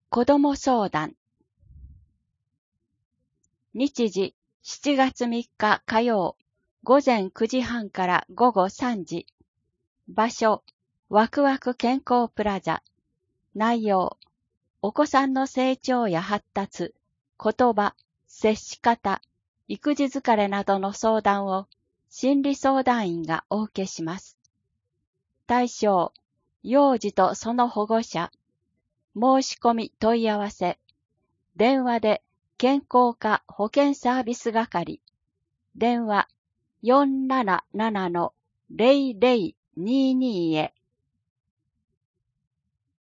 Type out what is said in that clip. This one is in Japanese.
子ども相談。日時7月3日火曜、午前9時半から午後3時。場所、ワクワク健康プラザ。内容、お子さんの成長や発達、言葉、接し方、育児疲れなどの相談を心理相談員がお受けします。対象、幼児とその保護者。申し込み問い合わせ。電話で健康課保健サービス係。電話 477-0022 へ。